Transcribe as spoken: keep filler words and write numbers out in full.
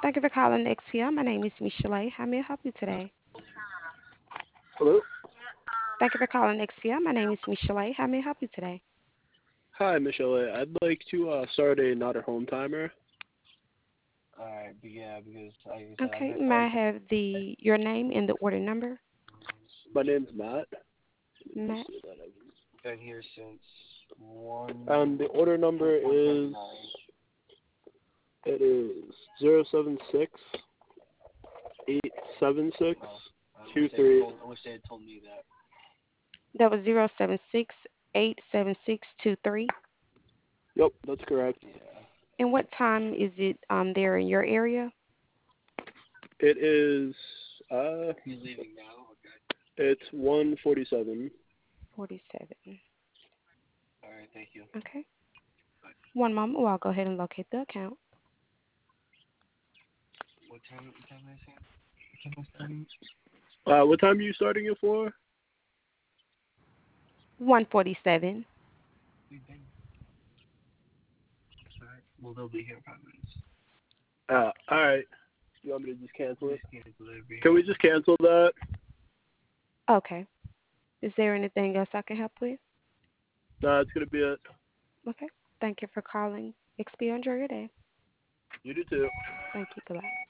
Thank you for calling X P L. My name is Michelle. How may I help you today? Hello? Thank you for calling X P L. My name is Michelle. How may I help you today? Hi, Michelle. I'd like to uh, start a not a home timer. Alright, but yeah, because like I said, I've Okay. been May I calling. have the your name and the order number? My name's Matt. Let me Matt. see that again. Been here since one. Um, the order number is it is zero seven six eight seven six Oh, I two wish they had three. told, I wish they had told me that. That was zero seven six eight seven six two three. Yep, that's correct. Yeah. And what time is it um there in your area? It is uh, He's leaving now. Okay. it's one forty seven. Forty-seven. Alright, thank you. Okay. Bye. One moment. Well, I'll go ahead and locate the account. What time? What time is it? What time is starting? Uh, what time are you starting it for? One forty-seven. We've been. Alright. Well, they'll be here in five minutes. Uh, all right. You want me to just cancel it? Just cancel it. Can we just cancel that? Okay. Is there anything else I can help with? No, it's gonna be it. Okay. Thank you for calling. X P. Enjoy your day. You do too. Thank you. Goodbye.